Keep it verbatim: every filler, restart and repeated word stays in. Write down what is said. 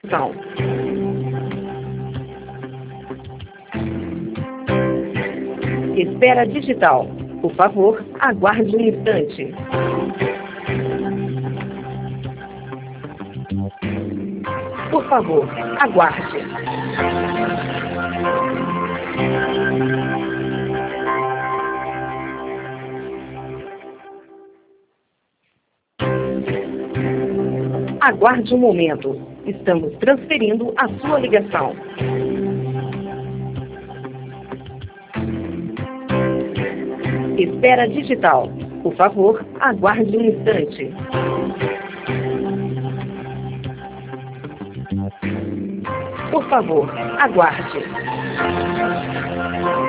Então, espera digital. Por favor, aguarde um instante. Por favor, aguarde. Aguarde um momento. Estamos transferindo a sua ligação. Espera digital. Por favor, aguarde um instante. Por favor, aguarde.